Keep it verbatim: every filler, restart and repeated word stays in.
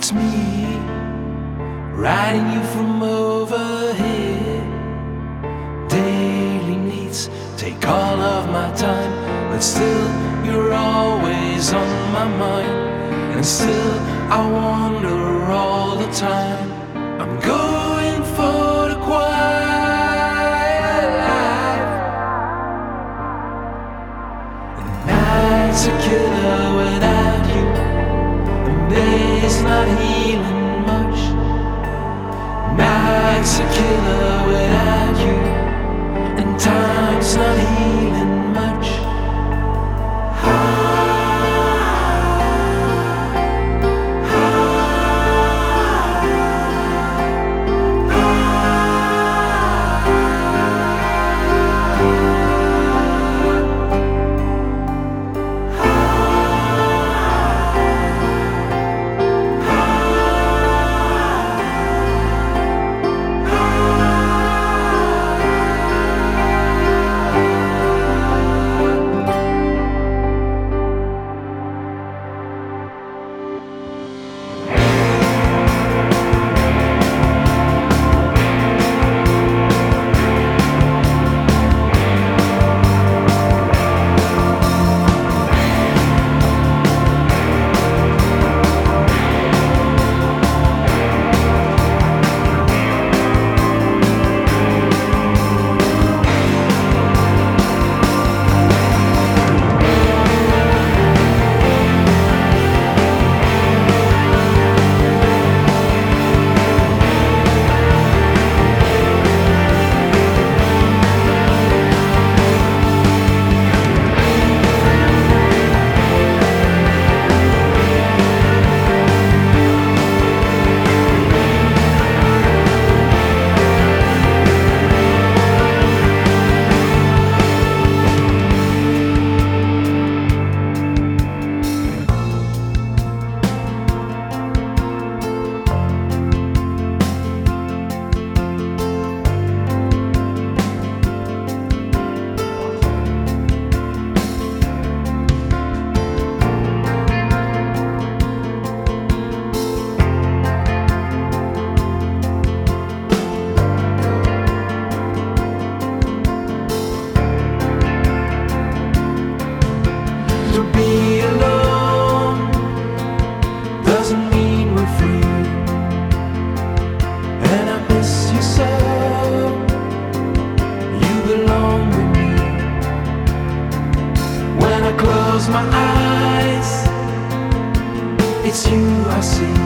It's me, riding you from over here. Daily needs take all of my time, but still you're always on my mind. And still I wonder all the time. I'm going for the quiet life. The night's a killer without you. The day's not healing much. Night's a killer without you, and time's not healing much. To be alone doesn't mean we're free, and I miss you so. You belong with me. When I close my eyes, it's you I see.